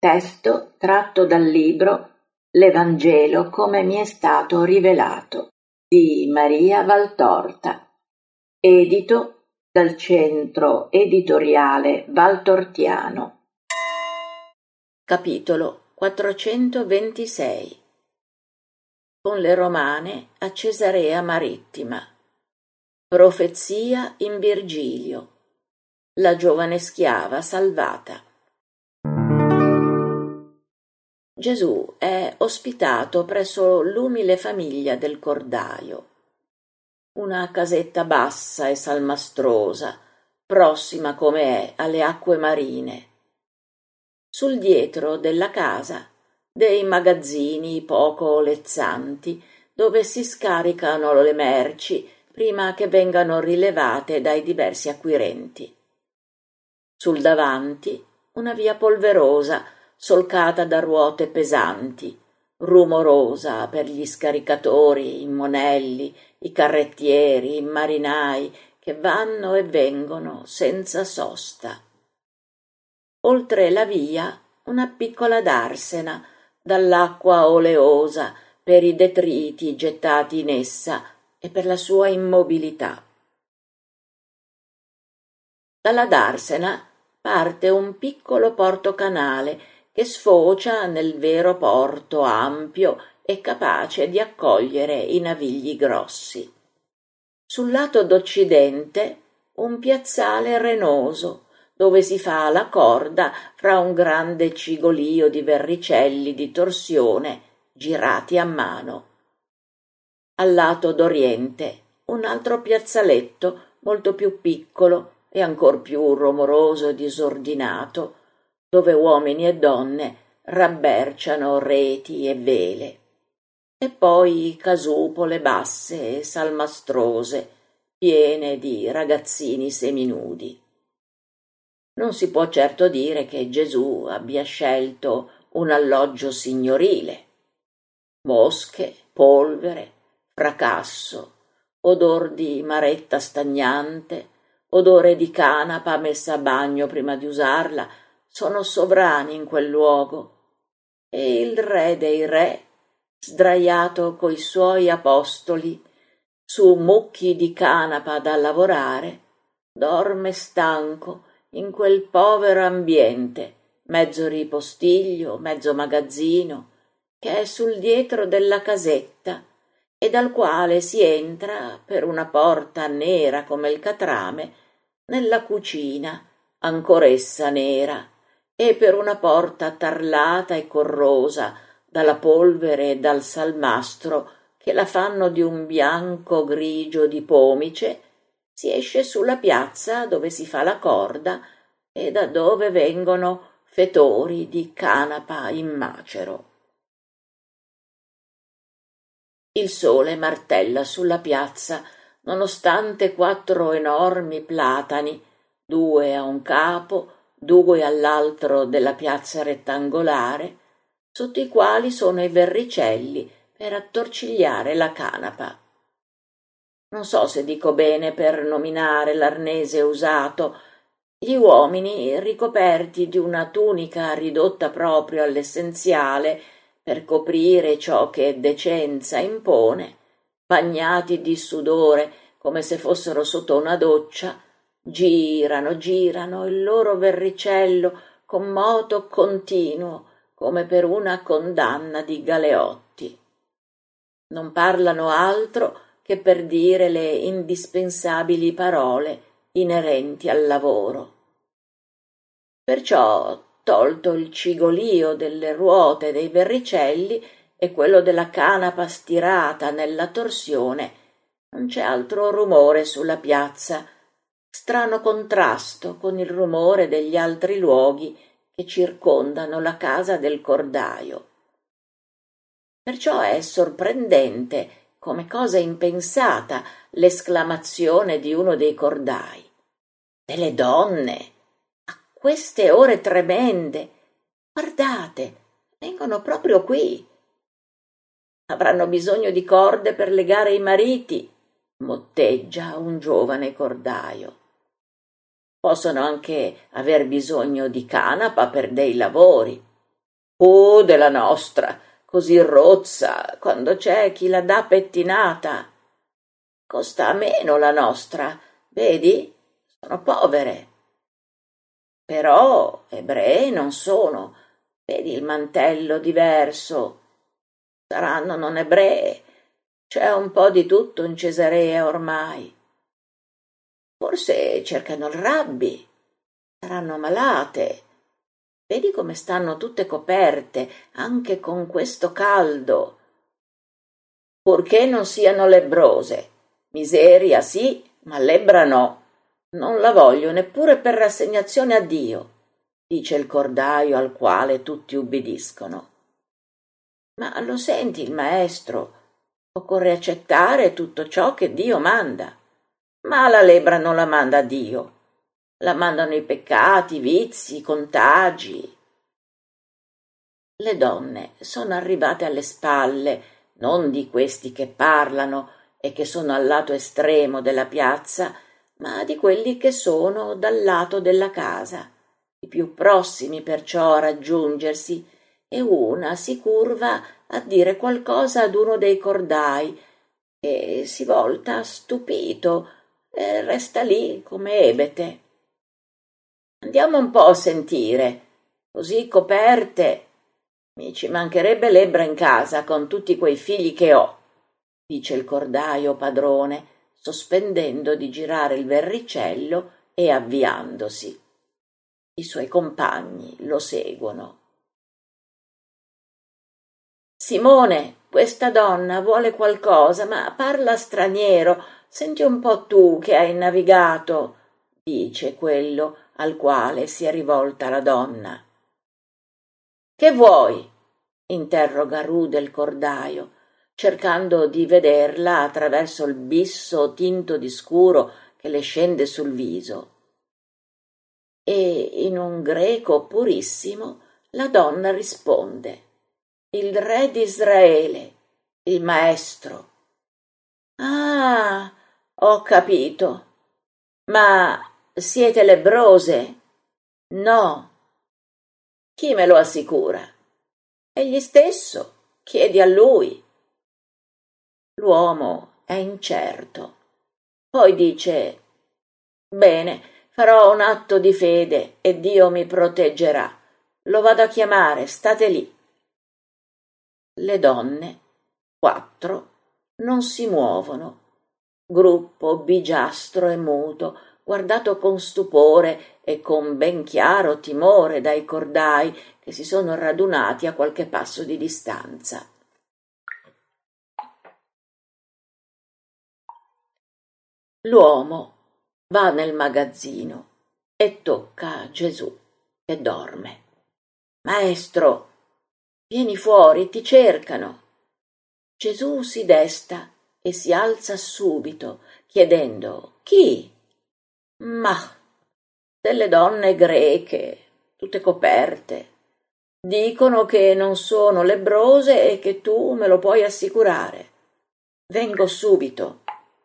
Testo tratto dal libro L'Evangelo come mi è stato rivelato di Maria Valtorta, edito dal Centro Editoriale Valtortiano. Capitolo 426. Con le Romane a Cesarea Marittima. Profezia in Virgilio. La giovane schiava salvata. Gesù è ospitato presso l'umile famiglia del cordaio, una casetta bassa e salmastrosa, prossima come è alle acque marine. Sul dietro della casa dei magazzini poco olezzanti dove si scaricano le merci prima che vengano rilevate dai diversi acquirenti. Sul davanti una via polverosa solcata da ruote pesanti, rumorosa per gli scaricatori, i monelli, i carrettieri, i marinai che vanno e vengono senza sosta. Oltre la via una piccola darsena dall'acqua oleosa per i detriti gettati in essa e per la sua immobilità. Dalla darsena parte un piccolo portocanale che sfocia nel vero porto ampio e capace di accogliere i navigli grossi. Sul lato d'occidente un piazzale renoso dove si fa la corda fra un grande cigolio di verricelli di torsione girati a mano. Al lato d'oriente un altro piazzaletto molto più piccolo e ancor più rumoroso e disordinato, dove uomini e donne rabberciano reti e vele, e poi casupole basse e salmastrose, piene di ragazzini seminudi. Non si può certo dire che Gesù abbia scelto un alloggio signorile. Mosche, polvere, fracasso, odor di maretta stagnante, odore di canapa messa a bagno prima di usarla, sono sovrani in quel luogo, e il re dei re, sdraiato coi suoi apostoli su mucchi di canapa da lavorare, dorme stanco in quel povero ambiente, mezzo ripostiglio, mezzo magazzino, che è sul dietro della casetta e dal quale si entra per una porta nera come il catrame nella cucina, ancoressa nera, e per una porta tarlata e corrosa dalla polvere e dal salmastro che la fanno di un bianco grigio di pomice, si esce sulla piazza dove si fa la corda e da dove vengono fetori di canapa in macero. Il sole martella sulla piazza, nonostante 4 enormi platani, 2 a un capo, 2 all'altro della piazza rettangolare, sotto i quali sono i verricelli per attorcigliare la canapa. Non so se dico bene per nominare l'arnese usato. Gli uomini, ricoperti di una tunica ridotta proprio all'essenziale per coprire ciò che decenza impone, bagnati di sudore come se fossero sotto una doccia, girano il loro verricello con moto continuo come per una condanna di galeotti. Non parlano altro che per dire le indispensabili parole inerenti al lavoro. Perciò, tolto il cigolio delle ruote dei verricelli e quello della canapa stirata nella torsione, non c'è altro rumore sulla piazza, strano contrasto con il rumore degli altri luoghi che circondano la casa del cordaio. Perciò è sorprendente, come cosa impensata, l'esclamazione di uno dei cordai. Delle donne! A queste ore tremende! Guardate, vengono proprio qui! Avranno bisogno di corde per legare i mariti, motteggia un giovane cordaio. Possono anche aver bisogno di canapa per dei lavori. Della nostra, così rozza, quando c'è chi la dà pettinata. Costa meno la nostra, vedi? Sono povere. Però ebrei non sono, vedi il mantello diverso. Saranno non ebree, c'è un po' di tutto in Cesarea ormai. Forse cercano il rabbi, saranno malate. Vedi come stanno tutte coperte, anche con questo caldo. Purché non siano lebbrose. Miseria sì, ma lebbra no. Non la voglio neppure per rassegnazione a Dio, dice il cordaio al quale tutti ubbidiscono. Ma lo senti il maestro? Occorre accettare tutto ciò che Dio manda. Ma la lebbra non la manda Dio. La mandano i peccati, i vizi, i contagi. Le donne sono arrivate alle spalle, non di questi che parlano e che sono al lato estremo della piazza, ma di quelli che sono dal lato della casa, i più prossimi perciò a raggiungersi, e una si curva a dire qualcosa ad uno dei cordai, e si volta stupito e resta lì come ebete. Andiamo un po' a sentire, così coperte. Mi ci mancherebbe lebbra in casa con tutti quei figli che ho, dice il cordaio padrone, sospendendo di girare il verricello e avviandosi. I suoi compagni lo seguono. Simone, questa donna vuole qualcosa, ma parla straniero. Senti un po' tu che hai navigato, dice quello al quale si è rivolta la donna. Che vuoi? Interroga rude il cordaio, cercando di vederla attraverso il bisso tinto di scuro che le scende sul viso. E in un greco purissimo la donna risponde: il re d'Israele, il maestro. Ah, ho capito. Ma siete lebbrose? No. Chi me lo assicura? Egli stesso. Chiedi a lui. L'uomo è incerto. Poi dice: bene, farò un atto di fede e Dio mi proteggerà. Lo vado a chiamare, state lì. Le donne, 4, non si muovono. Gruppo bigiastro e muto, guardato con stupore e con ben chiaro timore dai cordai che si sono radunati a qualche passo di distanza. L'uomo va nel magazzino e tocca Gesù che dorme. Maestro, vieni fuori, ti cercano. Gesù si desta e si alza subito, chiedendo: chi? Mah, delle donne greche, tutte coperte. Dicono che non sono lebbrose e che tu me lo puoi assicurare. Vengo subito.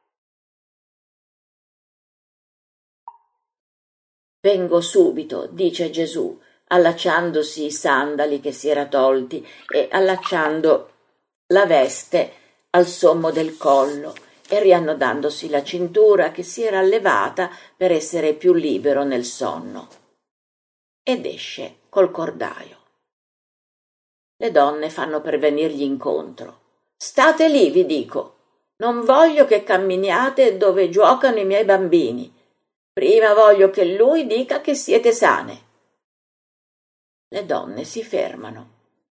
Vengo subito, dice Gesù, allacciandosi i sandali che si era tolti e allacciando la veste al sommo del collo e riannodandosi la cintura che si era levata per essere più libero nel sonno. Ed esce col cordaio. Le donne fanno per venirgli incontro. State lì, vi dico. Non voglio che camminiate dove giocano i miei bambini. Prima voglio che lui dica che siete sane. Le donne si fermano.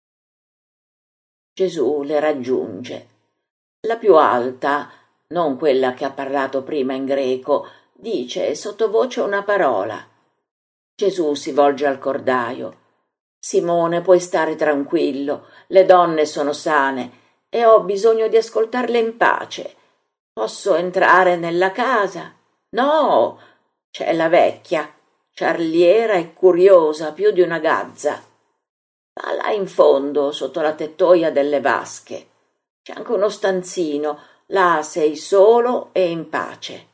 Gesù le raggiunge. La più alta, non quella che ha parlato prima in greco, dice sottovoce una parola. Gesù si volge al cordaio. Simone, puoi stare tranquillo, le donne sono sane e ho bisogno di ascoltarle in pace. Posso entrare nella casa? No, c'è la vecchia, ciarliera e curiosa più di una gazza. Va là in fondo, sotto la tettoia delle vasche. C'è anche uno stanzino, là sei solo e in pace.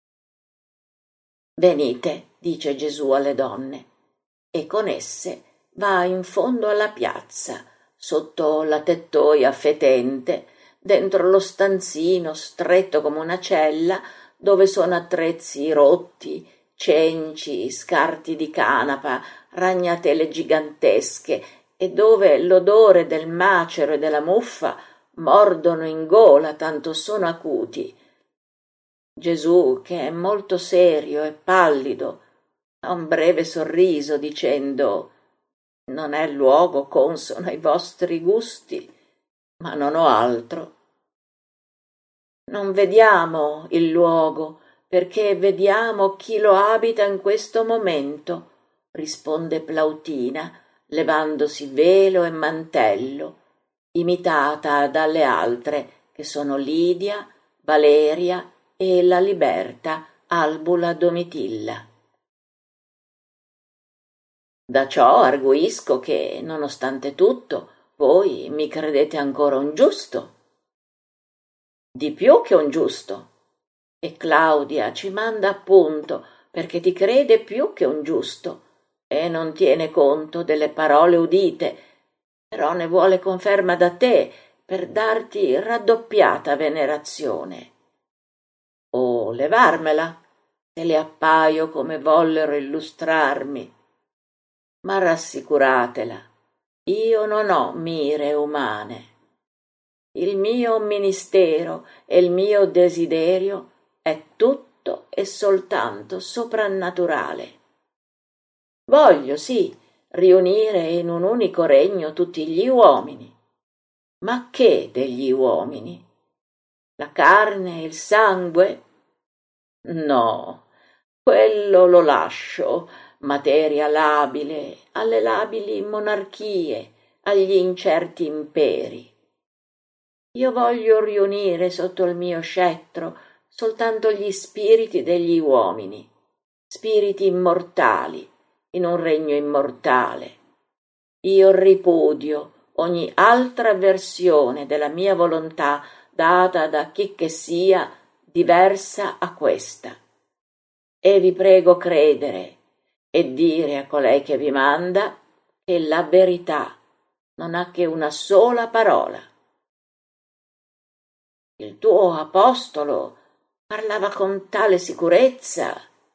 Venite, dice Gesù alle donne, e con esse va in fondo alla piazza, sotto la tettoia fetente, dentro lo stanzino stretto come una cella, dove sono attrezzi rotti, cenci, scarti di canapa, ragnatele gigantesche, e dove l'odore del macero e della muffa mordono in gola, tanto sono acuti. Gesù, che è molto serio e pallido, ha un breve sorriso dicendo: «Non è luogo consono ai vostri gusti, ma non ho altro». Non vediamo il luogo, perché vediamo chi lo abita in questo momento, risponde Plautina, levandosi velo e mantello, imitata dalle altre, che sono Lidia, Valeria e la Liberta, Albula Domitilla. Da ciò arguisco che, nonostante tutto, voi mi credete ancora un giusto. Di più che un giusto. E Claudia ci manda appunto perché ti crede più che un giusto e non tiene conto delle parole udite, però ne vuole conferma da te per darti raddoppiata venerazione. O levarmela, se le appaio come vollero illustrarmi. Ma rassicuratela, io non ho mire umane. Il mio ministero e il mio desiderio è tutto e soltanto soprannaturale. Voglio, sì, riunire in un unico regno tutti gli uomini. Ma che degli uomini? La carne, il sangue? No, quello lo lascio, materia labile, alle labili monarchie, agli incerti imperi. Io voglio riunire sotto il mio scettro soltanto gli spiriti degli uomini, spiriti immortali, in un regno immortale. Io ripudio ogni altra versione della mia volontà data da chi che sia diversa a questa. E vi prego credere e dire a colei che vi manda che la verità non ha che una sola parola. Il tuo apostolo parlava con tale sicurezza.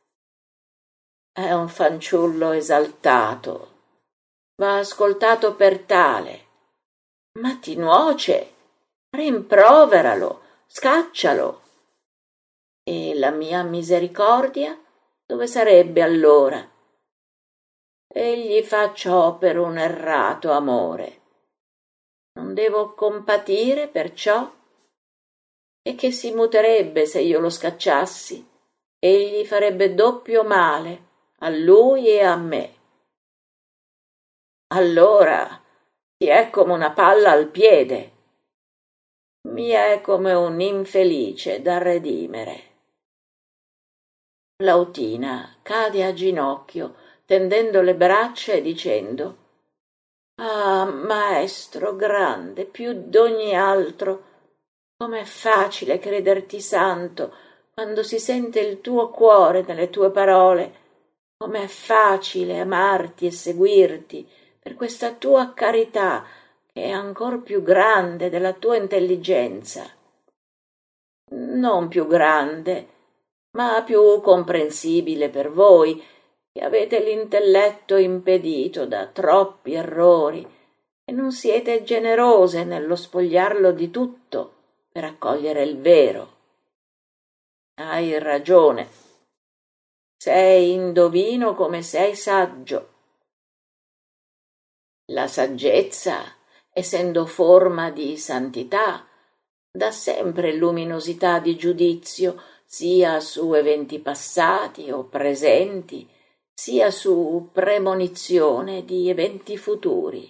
È un fanciullo esaltato, va ascoltato per tale, ma ti nuoce, rimproveralo, scaccialo. E la mia misericordia dove sarebbe allora? Egli fa ciò per un errato amore. Non devo compatire perciò? E che si muterebbe se io lo scacciassi? Egli farebbe doppio male a lui e a me. Allora ti è come una palla al piede. Mi è come un infelice da redimere. Plautina cade a ginocchio, tendendo le braccia e dicendo: «Ah, maestro grande, più d'ogni altro, com'è facile crederti santo quando si sente il tuo cuore nelle tue parole, com'è facile amarti e seguirti per questa tua carità che è ancor più grande della tua intelligenza. Non più grande, ma più comprensibile per voi, che avete l'intelletto impedito da troppi errori e non siete generose nello spogliarlo di tutto per accogliere il vero. Hai ragione. Sei indovino come sei saggio. La saggezza, essendo forma di santità, dà sempre luminosità di giudizio sia su eventi passati o presenti, sia su premonizione di eventi futuri.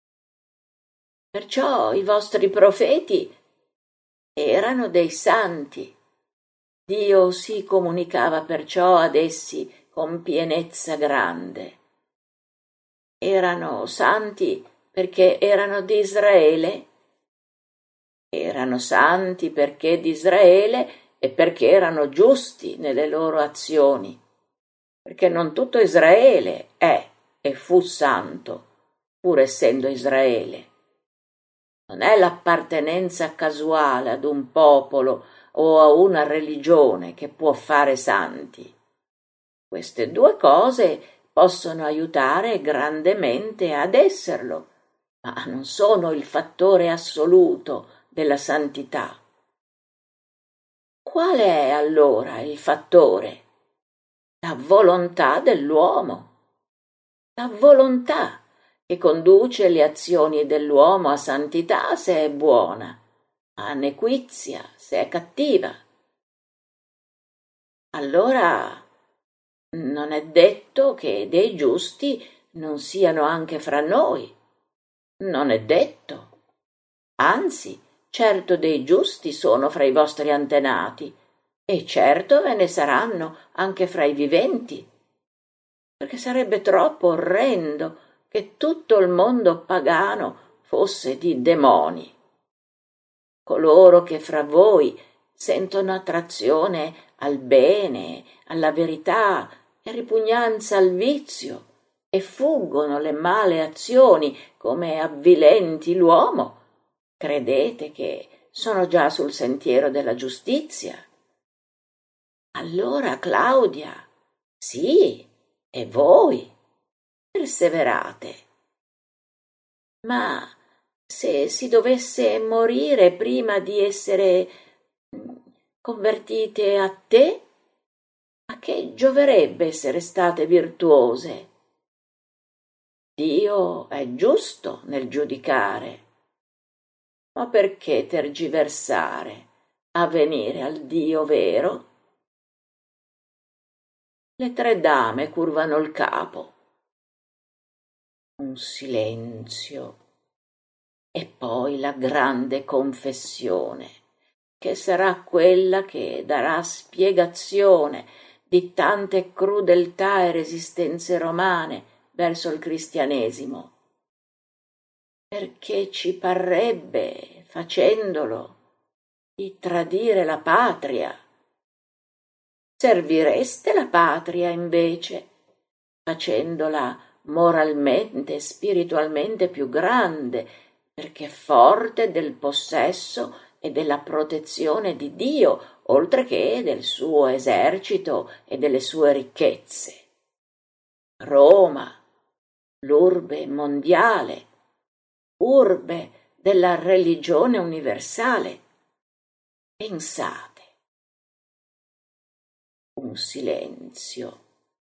Perciò i vostri profeti erano dei santi. Dio si comunicava perciò ad essi con pienezza grande. Erano santi perché erano di Israele. Erano santi perché di Israele e perché erano giusti nelle loro azioni, perché non tutto Israele è e fu santo, pur essendo Israele. Non è l'appartenenza casuale ad un popolo o a una religione che può fare santi. Queste due cose possono aiutare grandemente ad esserlo, ma non sono il fattore assoluto della santità. Qual è allora il fattore? La volontà dell'uomo. La volontà che conduce le azioni dell'uomo a santità se è buona, a nequizia se è cattiva. Allora non è detto che dei giusti non siano anche fra noi. Non è detto. Anzi, certo dei giusti sono fra i vostri antenati, e certo ve ne saranno anche fra i viventi, perché sarebbe troppo orrendo che tutto il mondo pagano fosse di demoni. Coloro che fra voi sentono attrazione al bene, alla verità e ripugnanza al vizio e fuggono le male azioni come avvilenti l'uomo, credete che sono già sul sentiero della giustizia? Allora, Claudia, sì, e voi perseverate. Ma se si dovesse morire prima di essere convertite a te, a che gioverebbe essere state virtuose? Dio è giusto nel giudicare, ma perché tergiversare a venire al Dio vero? Le tre dame curvano il capo. Un silenzio. E poi la grande confessione, che sarà quella che darà spiegazione di tante crudeltà e resistenze romane verso il cristianesimo, perché ci parrebbe, facendolo, di tradire la patria. Servireste la patria, invece, facendola moralmente e spiritualmente più grande, perché è forte del possesso e della protezione di Dio, oltre che del suo esercito e delle sue ricchezze. Roma, l'urbe mondiale, urbe della religione universale. Pensate. Un silenzio.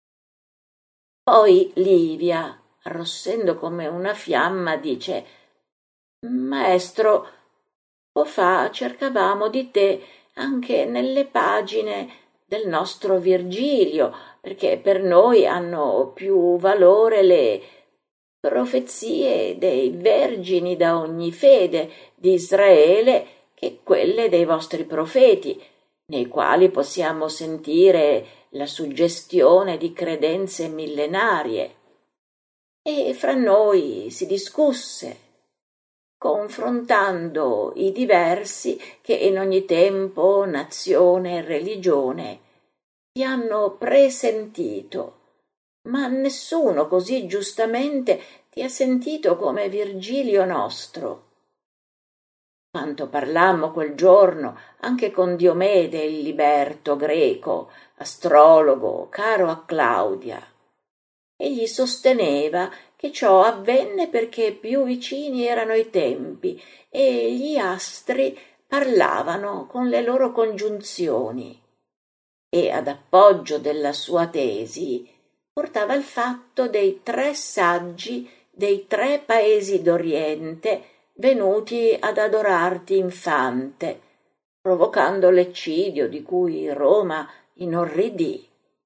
Poi Livia, arrossendo come una fiamma, dice: Maestro, fa cercavamo di te anche nelle pagine del nostro Virgilio, perché per noi hanno più valore le profezie dei vergini da ogni fede di Israele che quelle dei vostri profeti, nei quali possiamo sentire la suggestione di credenze millenarie. E fra noi si discusse, confrontando i diversi che in ogni tempo, nazione e religione ti hanno presentito, ma nessuno così giustamente ti ha sentito come Virgilio nostro. Quanto parlammo quel giorno anche con Diomede il liberto greco, astrologo, caro a Claudia. Egli sosteneva che ciò avvenne perché più vicini erano i tempi e gli astri parlavano con le loro congiunzioni. E ad appoggio della sua tesi portava il fatto dei tre saggi dei tre paesi d'Oriente venuti ad adorarti infante, provocando l'eccidio di cui Roma inorridì.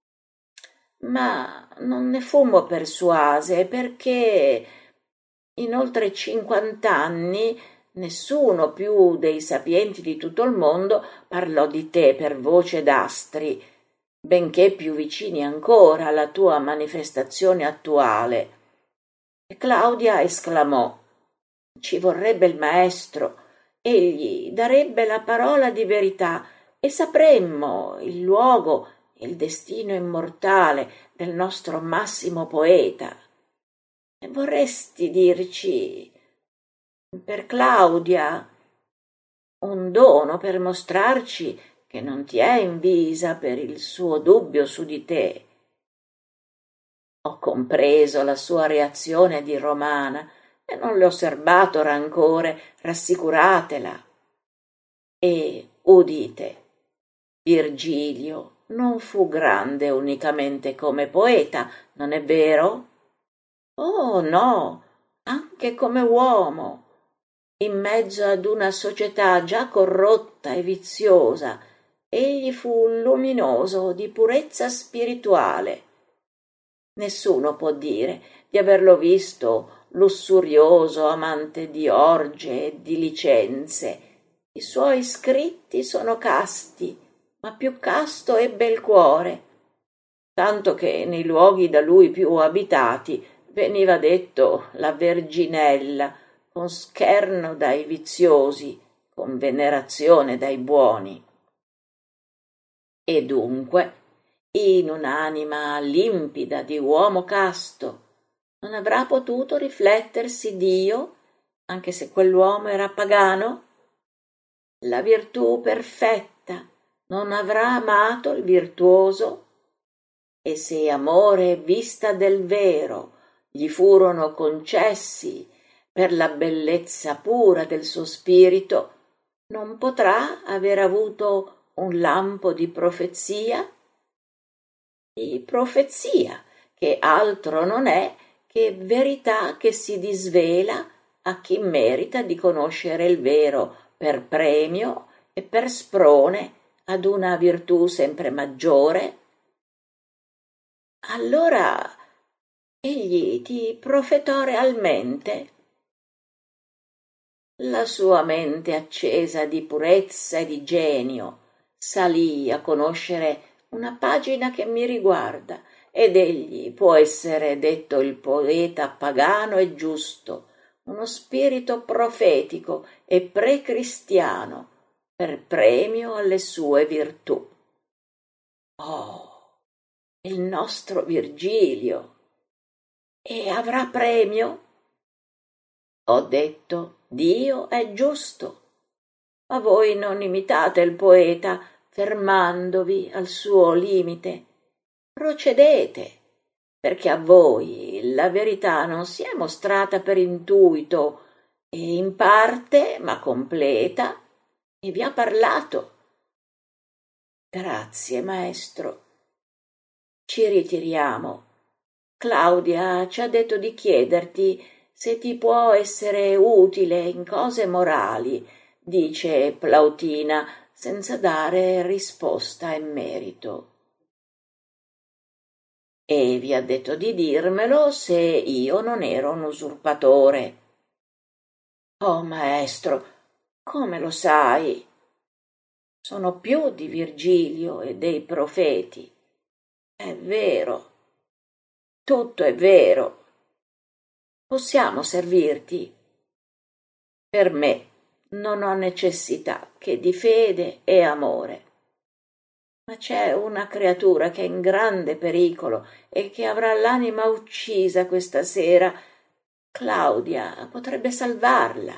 Ma non ne fummo persuase perché in oltre 50 anni nessuno più dei sapienti di tutto il mondo parlò di te per voce d'astri, benché più vicini ancora alla tua manifestazione attuale. E Claudia esclamò: ci vorrebbe il maestro, egli darebbe la parola di verità e sapremmo il luogo e il destino immortale del nostro massimo poeta. vorresti dirci, per Claudia, un dono per mostrarci che non ti è invisa per il suo dubbio su di te. Ho compreso la sua reazione di romana e non le ho serbato rancore, rassicuratela. E udite, Virgilio non fu grande unicamente come poeta, non è vero? Oh no, anche come uomo. In mezzo ad una società già corrotta e viziosa, egli fu luminoso di purezza spirituale. Nessuno può dire di averlo visto lussurioso, amante di orge e di licenze. I suoi scritti sono casti, ma più casto ebbe il cuore, tanto che nei luoghi da lui più abitati veniva detto la Verginella, con scherno dai viziosi, con venerazione dai buoni. E dunque, in un'anima limpida di uomo casto, non avrà potuto riflettersi Dio, anche se quell'uomo era pagano? La virtù perfetta non avrà amato il virtuoso? E se amore e vista del vero gli furono concessi per la bellezza pura del suo spirito, non potrà aver avuto un lampo di profezia? Di profezia, che altro non è che verità che si disvela a chi merita di conoscere il vero per premio e per sprone ad una virtù sempre maggiore? Allora egli ti profetò realmente? La sua mente accesa di purezza e di genio salì a conoscere una pagina che mi riguarda, ed egli può essere detto il poeta pagano e giusto, uno spirito profetico e precristiano, per premio alle sue virtù. Oh, il nostro Virgilio! E avrà premio? Ho detto, Dio è giusto, ma voi non imitate il poeta fermandovi al suo limite. Procedete, perché a voi la verità non si è mostrata per intuito e in parte, ma completa, e vi ha parlato. Grazie, maestro. Ci ritiriamo. Claudia ci ha detto di chiederti se ti può essere utile in cose morali, dice Plautina, senza dare risposta in merito. E vi ha detto di dirmelo se io non ero un usurpatore. Oh, maestro, come lo sai? Sono più di Virgilio e dei profeti. È vero, tutto è vero. Possiamo servirti? Per me non ho necessità che di fede e amore. Ma c'è una creatura che è in grande pericolo e che avrà l'anima uccisa questa sera. Claudia potrebbe salvarla.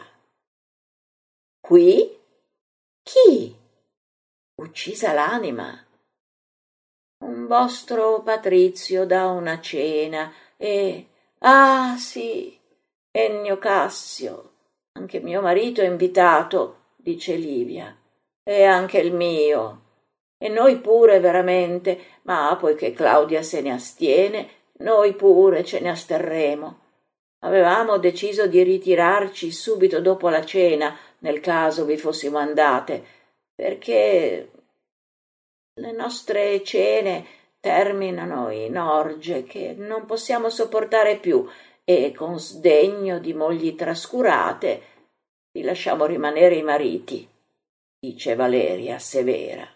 Qui? Chi? Uccisa l'anima? Un vostro patrizio dà una cena e... Ah, sì, Ennio Cassio. Anche mio marito è invitato, dice Livia. E anche il mio. E noi pure veramente, ma poiché Claudia se ne astiene, noi pure ce ne asterremo. Avevamo deciso di ritirarci subito dopo la cena, nel caso vi fossimo andate, perché le nostre cene terminano in orge che non possiamo sopportare più e con sdegno di mogli trascurate vi lasciamo rimanere i mariti, dice Valeria severa.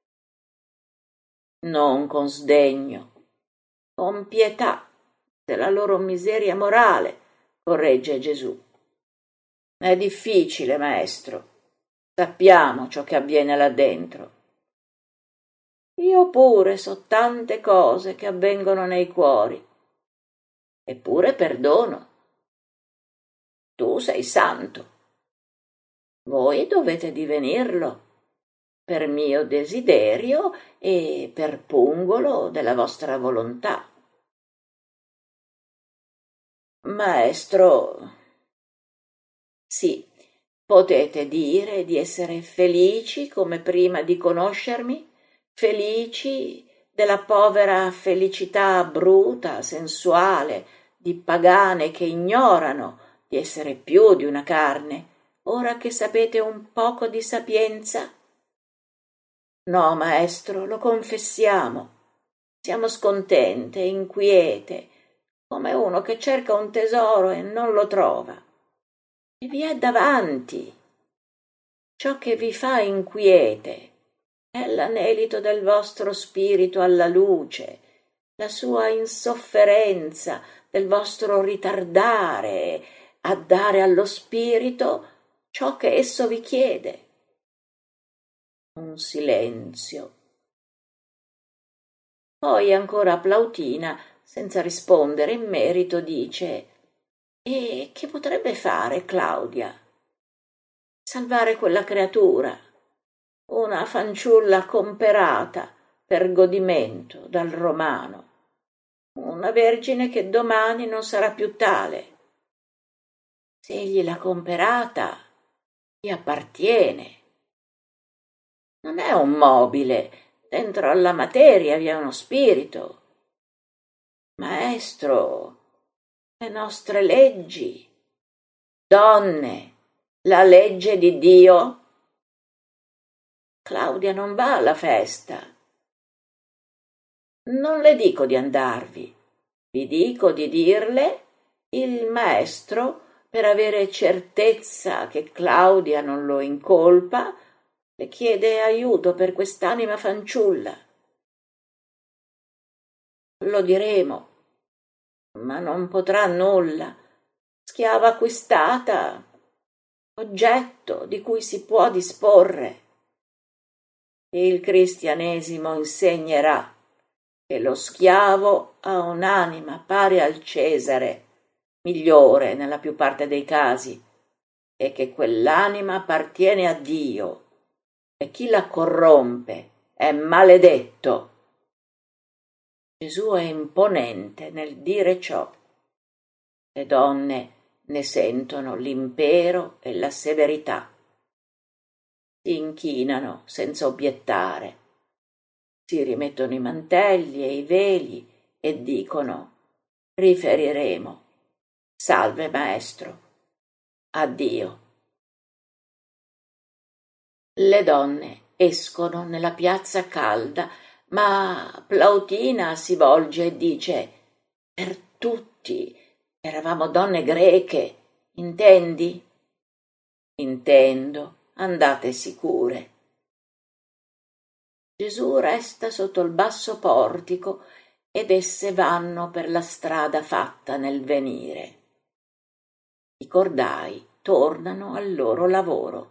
Non con sdegno, con pietà della loro miseria morale, corregge Gesù. È difficile, maestro. Sappiamo ciò che avviene là dentro. Io pure so tante cose che avvengono nei cuori. eppure perdono. Tu sei santo. Voi dovete divenirlo per mio desiderio e per pungolo della vostra volontà. Maestro, sì, potete dire di essere felici come prima di conoscermi, felici della povera felicità bruta, sensuale, di pagane che ignorano di essere più di una carne, ora che sapete un poco di sapienza? No, maestro, lo confessiamo. Siamo scontente, inquiete, come uno che cerca un tesoro e non lo trova. E vi è davanti. Ciò che vi fa inquiete è l'anelito del vostro spirito alla luce, la sua insofferenza del vostro ritardare a dare allo spirito ciò che esso vi chiede. Un silenzio. Poi ancora Plautina, senza rispondere in merito, dice: «E che potrebbe fare Claudia? Salvare quella creatura, una fanciulla comperata per godimento dal romano, una vergine che domani non sarà più tale. Se egli l'ha comperata, gli appartiene. Non è un mobile, dentro alla materia vi è uno spirito. Maestro, le nostre leggi, donne, la legge di Dio. Claudia non va alla festa. Non le dico di andarvi, vi dico di dirle: il maestro, per avere certezza che Claudia non lo incolpa, le chiede aiuto per quest'anima fanciulla. Lo diremo, ma non potrà nulla. Schiava acquistata, oggetto di cui si può disporre. Il cristianesimo insegnerà che lo schiavo ha un'anima pari al Cesare, migliore nella più parte dei casi, e che quell'anima appartiene a Dio, e chi la corrompe è maledetto. Gesù è imponente nel dire ciò. Le donne ne sentono l'impero e la severità. Si inchinano senza obiettare, si rimettono i mantelli e i veli e dicono: riferiremo. Salve, maestro. Addio. Le donne escono nella piazza calda, ma Plautina si volge e dice: per tutti, eravamo donne greche, intendi? Intendo, andate sicure. Gesù resta sotto il basso portico ed esse vanno per la strada fatta nel venire. I cordai tornano al loro lavoro.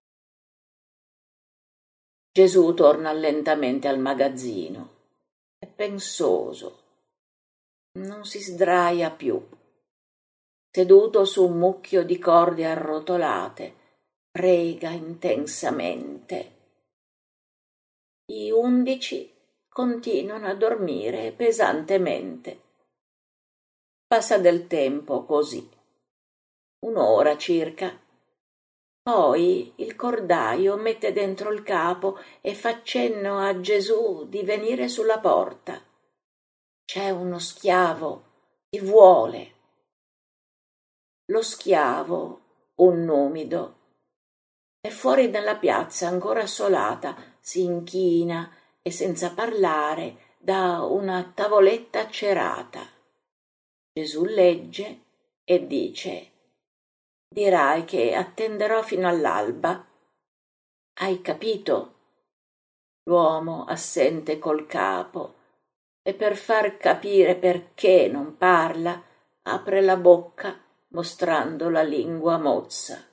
Gesù torna lentamente al magazzino. È pensoso. Non si sdraia più. Seduto su un mucchio di corde arrotolate, prega intensamente. Gli 11 continuano a dormire pesantemente. Passa del tempo così, un'ora circa. Poi il cordaio mette dentro il capo e fa cenno a Gesù di venire sulla porta. C'è uno schiavo, ti vuole. Lo schiavo, un numido, è fuori dalla piazza ancora assolata, si inchina e senza parlare dà una tavoletta cerata. Gesù legge e dice: dirai che attenderò fino all'alba. Hai capito? L'uomo assente col capo e per far capire perché non parla apre la bocca mostrando la lingua mozza.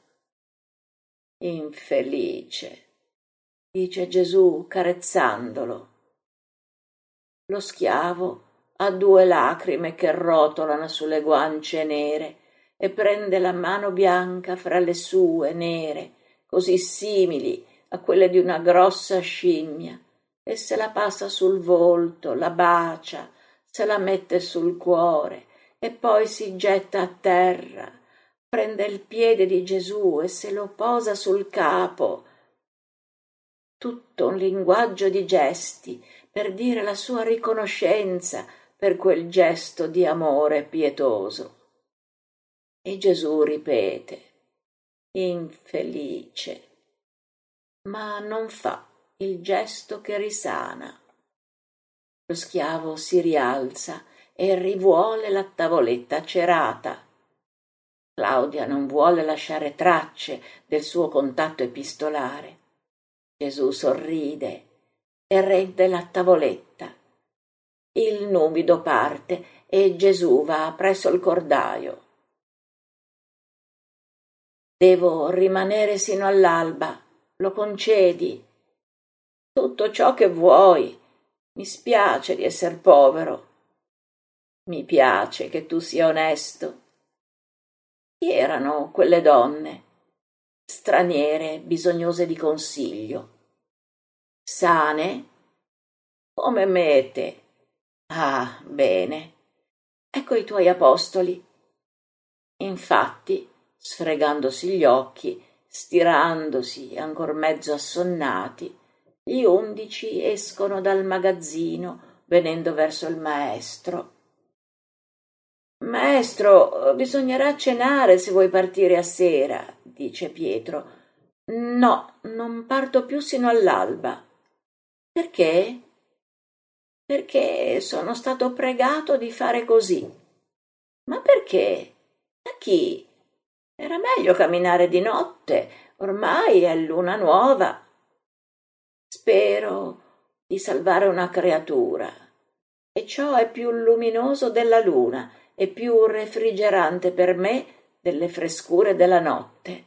Infelice, dice Gesù carezzandolo. Lo schiavo ha 2 lacrime che rotolano sulle guance nere e prende la mano bianca fra le sue nere, così simili a quelle di una grossa scimmia, e se la passa sul volto, la bacia, se la mette sul cuore e poi si getta a terra, prende il piede di Gesù e se lo posa sul capo. Tutto un linguaggio di gesti per dire la sua riconoscenza per quel gesto di amore pietoso. E Gesù ripete, infelice, ma non fa il gesto che risana. Lo schiavo si rialza e rivuole la tavoletta cerata. Claudia non vuole lasciare tracce del suo contatto epistolare. Gesù sorride e rende la tavoletta. Il nubido parte e Gesù va presso il cordaio. Devo rimanere sino all'alba, lo concedi? Tutto ciò che vuoi. Mi spiace di esser povero. Mi piace che tu sia onesto. Chi erano quelle donne? Straniere, bisognose di consiglio. Sane? Come me e te. Ah, bene. Ecco i tuoi apostoli. Infatti, sfregandosi gli occhi, stirandosi ancor mezzo assonnati, gli 11 escono dal magazzino venendo verso il maestro. Maestro, bisognerà cenare se vuoi partire a sera, dice Pietro. No, non parto più sino all'alba. Perché? Perché sono stato pregato di fare così. Ma perché? Da chi? Era meglio camminare di notte, ormai è luna nuova. Spero di salvare una creatura, e ciò è più luminoso della luna e più refrigerante per me delle frescure della notte.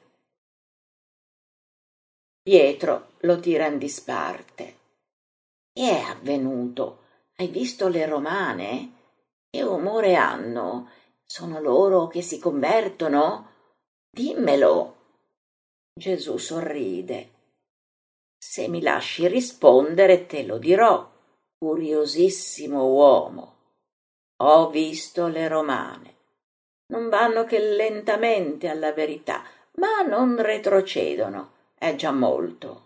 Pietro lo tira in disparte. Che è avvenuto? Hai visto le romane? Che umore hanno? Sono loro che si convertono? Dimmelo. Gesù sorride. Se mi lasci rispondere te lo dirò, curiosissimo uomo. Ho visto le romane. Non vanno che lentamente alla verità, ma non retrocedono, è già molto.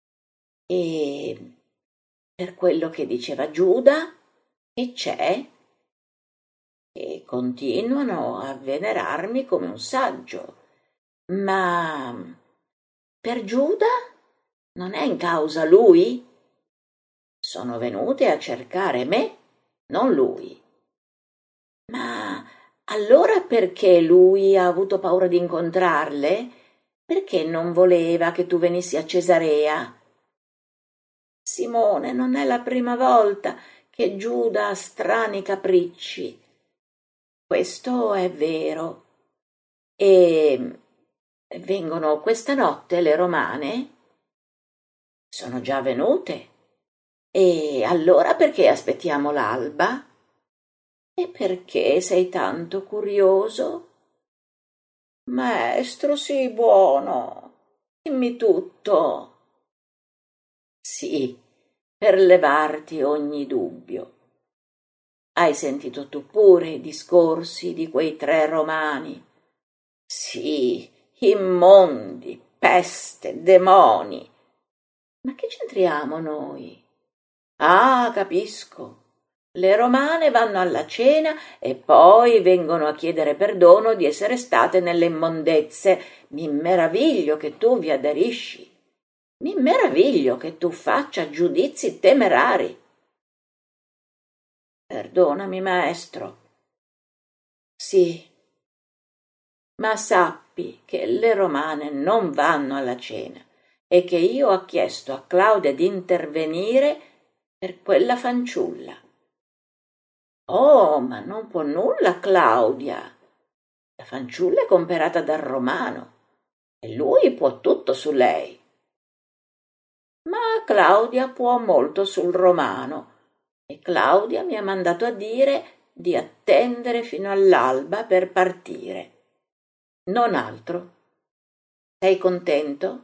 E per quello che diceva Giuda, che c'è? E continuano a venerarmi come un saggio. Ma per Giuda non è in causa lui? Sono venute a cercare me, non lui. Ma allora perché lui ha avuto paura di incontrarle? Perché non voleva che tu venissi a Cesarea? Simone, non è la prima volta che Giuda ha strani capricci. Questo è vero. E vengono questa notte le romane? Sono già venute. E allora perché aspettiamo l'alba? E perché sei tanto curioso? Maestro, sii buono. Dimmi tutto. Sì, per levarti ogni dubbio. Hai sentito tu pure i discorsi di quei 3 romani? Sì, immondi, peste, demoni. Ma che c'entriamo noi? Ah, capisco. Le romane vanno alla cena e poi vengono a chiedere perdono di essere state nelle immondezze. Mi meraviglio che tu vi aderisci. Mi meraviglio che tu faccia giudizi temerari. Perdonami, maestro. Sì, ma sappi che le romane non vanno alla cena e che io ho chiesto a Claudia di intervenire per quella fanciulla. Oh, ma non può nulla Claudia. La fanciulla è comperata dal romano e lui può tutto su lei. Ma Claudia può molto sul romano e Claudia mi ha mandato a dire di attendere fino all'alba per partire. Non altro. Sei contento?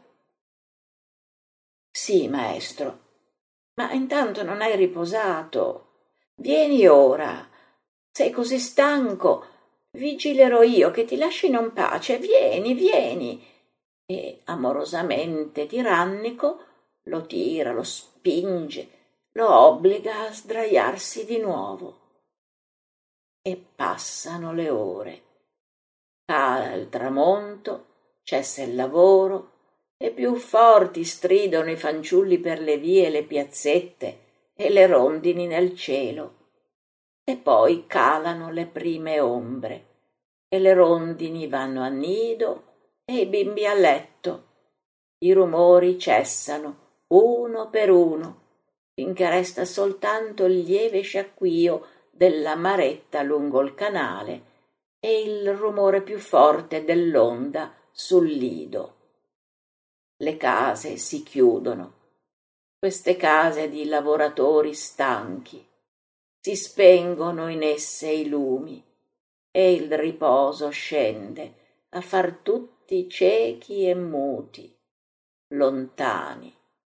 Sì, maestro. Ma intanto non hai riposato. Vieni ora. Sei così stanco. Vigilerò io che ti lascino in pace. Vieni, vieni. E amorosamente tirannico lo tira, lo spinge, lo obbliga a sdraiarsi di nuovo. E passano le ore. Cala il tramonto, cessa il lavoro, e più forti stridono i fanciulli per le vie e le piazzette e le rondini nel cielo. E poi calano le prime ombre, e le rondini vanno a nido e i bimbi a letto. I rumori cessano, uno per uno, finché resta soltanto il lieve sciacquio della maretta lungo il canale e il rumore più forte dell'onda sul lido. Le case si chiudono, queste case di lavoratori stanchi. Si spengono in esse i lumi e il riposo scende a far tutti ciechi e muti, lontani.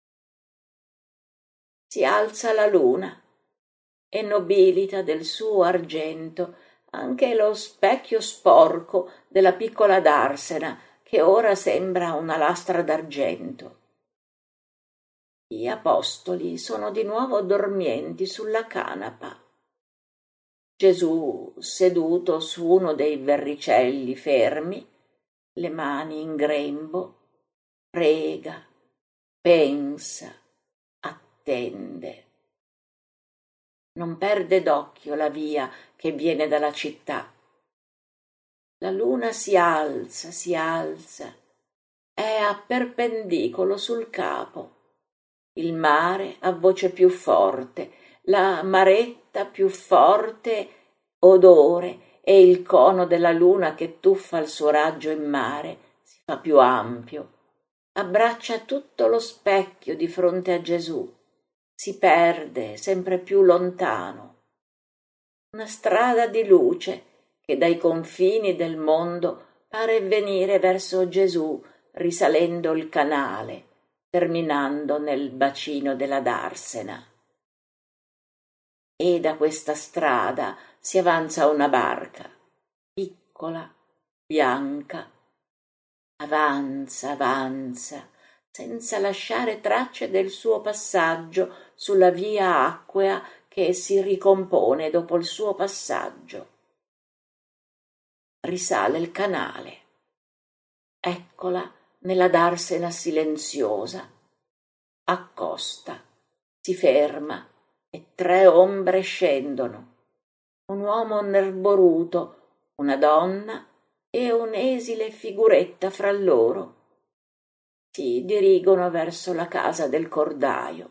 Si alza la luna e nobilita del suo argento anche lo specchio sporco della piccola darsena, che ora sembra una lastra d'argento. Gli apostoli sono di nuovo dormienti sulla canapa. Gesù, seduto su uno dei verricelli fermi, le mani in grembo, prega, pensa, attende. Non perde d'occhio la via che viene dalla città. La luna si alza, è a perpendicolo sul capo. Il mare ha voce più forte, la maretta più forte odore, e il cono della luna che tuffa il suo raggio in mare si fa più ampio, abbraccia tutto lo specchio di fronte a Gesù, si perde sempre più lontano. Una strada di luce che dai confini del mondo pare venire verso Gesù, risalendo il canale, terminando nel bacino della Darsena. E da questa strada si avanza una barca, piccola, bianca. Avanza, senza lasciare tracce del suo passaggio sulla via acquea che si ricompone dopo il suo passaggio. Risale il canale. Eccola nella darsena silenziosa. Accosta, si ferma e 3 ombre scendono. Un uomo nerboruto, una donna e un'esile figuretta fra loro. Si dirigono verso la casa del cordaio.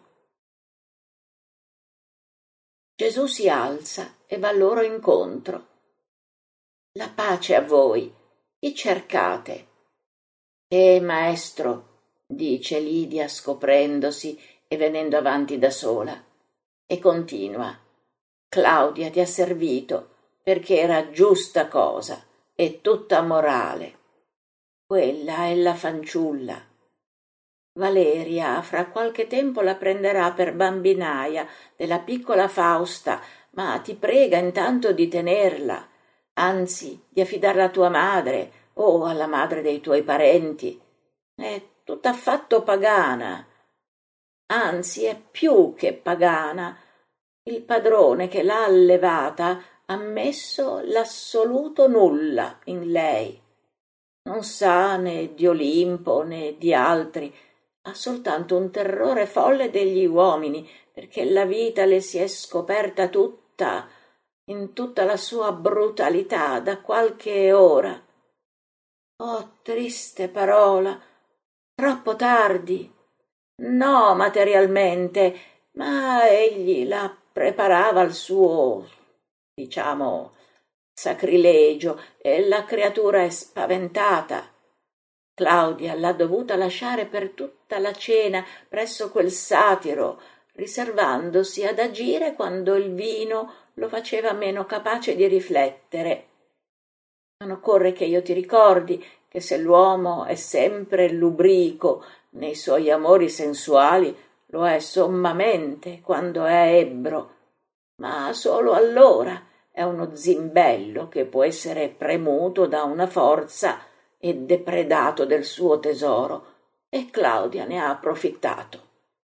Gesù si alza e va loro incontro. La pace a voi, chi cercate? Maestro, dice Lidia scoprendosi e venendo avanti da sola, e continua. Claudia ti ha servito perché era giusta cosa e tutta morale. Quella è la fanciulla. Valeria fra qualche tempo la prenderà per bambinaia della piccola Fausta, ma ti prega intanto di tenerla, anzi di affidarla a tua madre o alla madre dei tuoi parenti. È tutt'affatto pagana, anzi è più che pagana. Il padrone che l'ha allevata ha messo l'assoluto nulla in lei. Non sa né di Olimpo né di altri, ha soltanto un terrore folle degli uomini, perché la vita le si è scoperta tutta, in tutta la sua brutalità, da qualche ora. Oh, triste parola, troppo tardi. No, materialmente, ma egli la preparava al suo, diciamo, sacrilegio, e la creatura è spaventata. Claudia l'ha dovuta lasciare per tutta la cena presso quel satiro, riservandosi ad agire quando il vino lo faceva meno capace di riflettere. Non occorre che io ti ricordi che se l'uomo è sempre lubrico nei suoi amori sensuali, lo è sommamente quando è ebbro, ma solo allora è uno zimbello che può essere premuto da una forza e depredato del suo tesoro, e Claudia ne ha approfittato.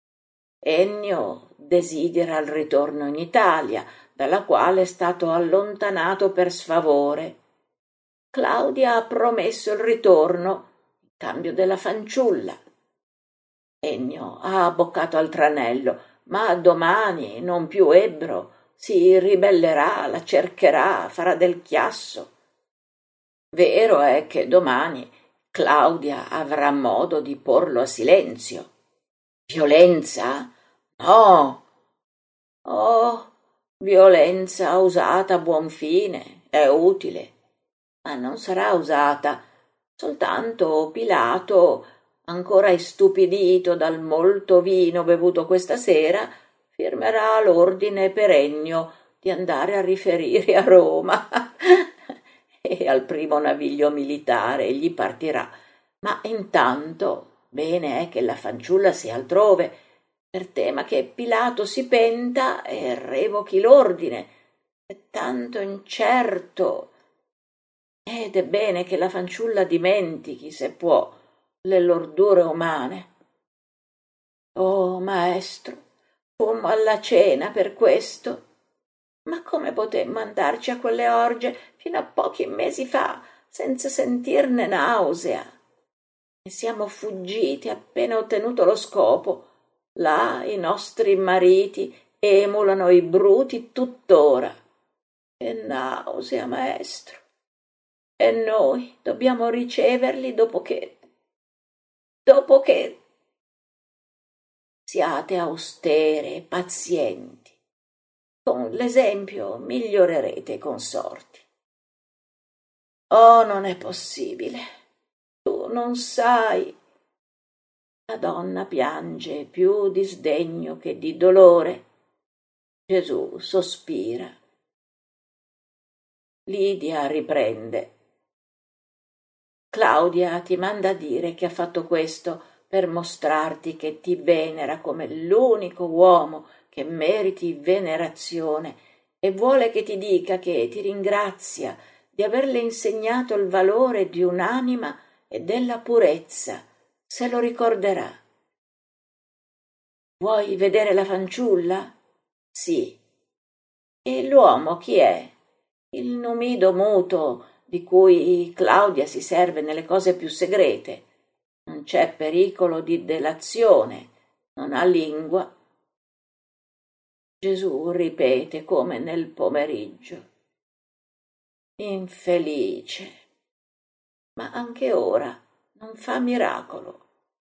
Ennio desidera il ritorno in Italia, dalla quale è stato allontanato per sfavore. Claudia ha promesso il ritorno in cambio della fanciulla. Ennio ha abboccato al tranello, ma domani, non più ebbro, si ribellerà, la cercherà, farà del chiasso. Vero è che domani Claudia avrà modo di porlo a silenzio. Violenza? No. Oh, violenza usata a buon fine è utile, ma non sarà usata. Soltanto Pilato, ancora istupidito dal molto vino bevuto questa sera, firmerà l'ordine per Ennio di andare a riferire a Roma e al primo naviglio militare egli partirà. Ma intanto bene è che la fanciulla sia altrove, per tema che Pilato si penta e revochi l'ordine. È tanto incerto. Ed è bene che la fanciulla dimentichi, se può, le lordure umane. Oh, maestro, fummo alla cena per questo. Ma come potemmo andarci a quelle orge fino a pochi mesi fa senza sentirne nausea? E siamo fuggiti appena ottenuto lo scopo. Là i nostri mariti emulano i bruti tuttora. Che nausea, maestro! E noi dobbiamo riceverli dopo che... Siate austere e pazienti. Con l'esempio migliorerete i consorti. Oh, non è possibile. Tu non sai. La donna piange più di sdegno che di dolore. Gesù sospira. Lidia riprende. Claudia ti manda a dire che ha fatto questo per mostrarti che ti venera come l'unico uomo che meriti venerazione e vuole che ti dica che ti ringrazia di averle insegnato il valore di un'anima e della purezza. Se lo ricorderà. Vuoi vedere la fanciulla? Sì. E l'uomo chi è? Il numido muto di cui Claudia si serve nelle cose più segrete. Non c'è pericolo di delazione, non ha lingua. Gesù ripete come nel pomeriggio. Infelice. Ma anche ora non fa miracolo.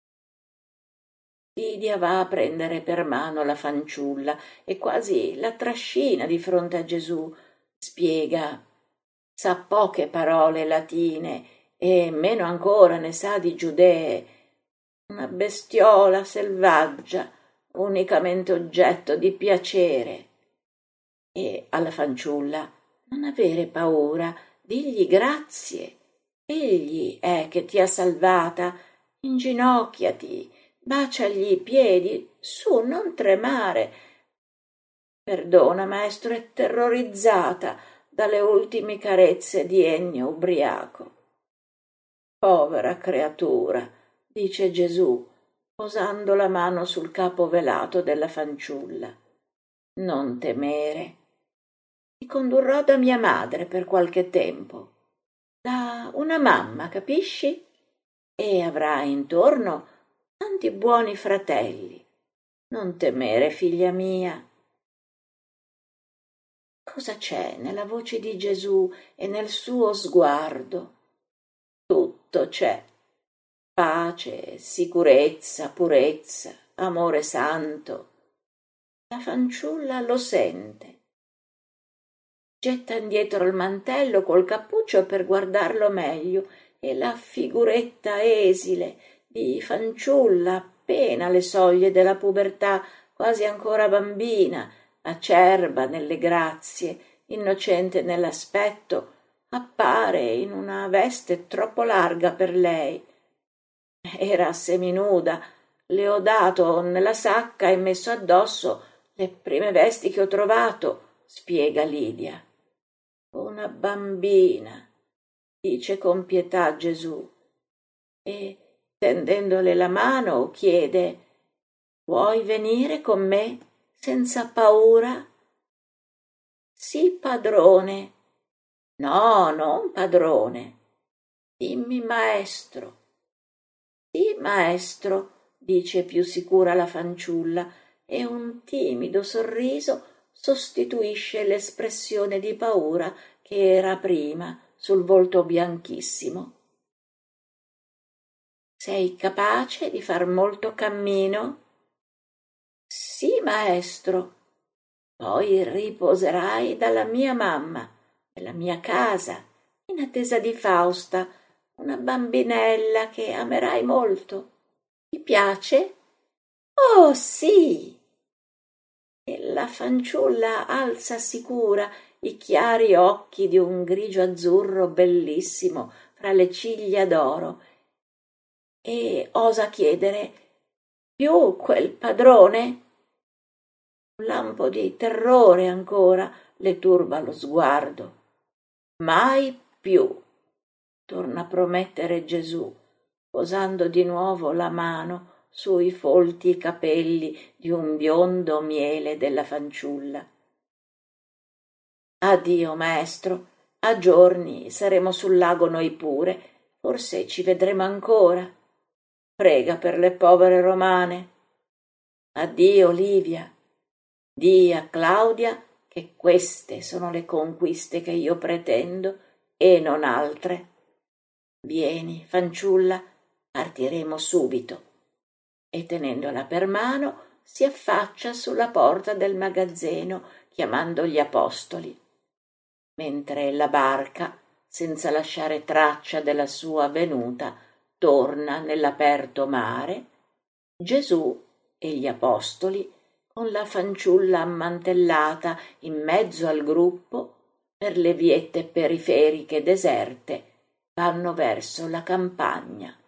Lidia va a prendere per mano la fanciulla e quasi la trascina di fronte a Gesù. Spiega. Sa poche parole latine e meno ancora ne sa di giudee. Una bestiola selvaggia, unicamente oggetto di piacere. E alla fanciulla non avere paura, digli grazie. Egli è che ti ha salvata. Inginocchiati, baciagli i piedi, su, non tremare. Perdona, maestro, è terrorizzata dalle ultime carezze di Ennio ubriaco. Povera creatura, dice Gesù, posando la mano sul capo velato della fanciulla. Non temere. Ti condurrò da mia madre per qualche tempo, da una mamma, capisci? E avrai intorno tanti buoni fratelli. Non temere, figlia mia. Cosa c'è nella voce di Gesù e nel suo sguardo? Tutto c'è. Pace, sicurezza, purezza, amore santo. La fanciulla lo sente. Getta indietro il mantello col cappuccio per guardarlo meglio e la figuretta esile di fanciulla appena alle soglie della pubertà quasi ancora bambina, acerba nelle grazie, innocente nell'aspetto, appare in una veste troppo larga per lei. Era seminuda, le ho dato nella sacca e messo addosso le prime vesti che ho trovato, spiega Lidia. Una bambina, dice con pietà Gesù, e tendendole la mano chiede: vuoi venire con me senza paura? Sì, padrone. No, non padrone. Dimmi maestro. Sì, maestro, dice più sicura la fanciulla, e un timido sorriso sostituisce l'espressione di paura che era prima sul volto bianchissimo. Sei capace di far molto cammino? Sì, maestro. Poi riposerai dalla mia mamma, nella mia casa, in attesa di Fausta, una bambinella che amerai molto. Ti piace? Oh, sì! E la fanciulla alza sicura i chiari occhi di un grigio azzurro bellissimo fra le ciglia d'oro e osa chiedere: più quel padrone? Un lampo di terrore ancora le turba lo sguardo. Mai più, torna a promettere Gesù, posando di nuovo la mano sui folti capelli di un biondo miele della fanciulla. Addio, maestro, a giorni saremo sul lago noi pure, forse ci vedremo ancora. Prega per le povere romane. Addio, Livia. Dì a Claudia che queste sono le conquiste che io pretendo e non altre. Vieni, fanciulla, partiremo subito. E tenendola per mano si affaccia sulla porta del magazzino chiamando gli apostoli, mentre la barca, senza lasciare traccia della sua venuta, torna nell'aperto mare. Gesù e gli apostoli, con la fanciulla ammantellata in mezzo al gruppo, per le viette periferiche deserte, vanno verso la campagna.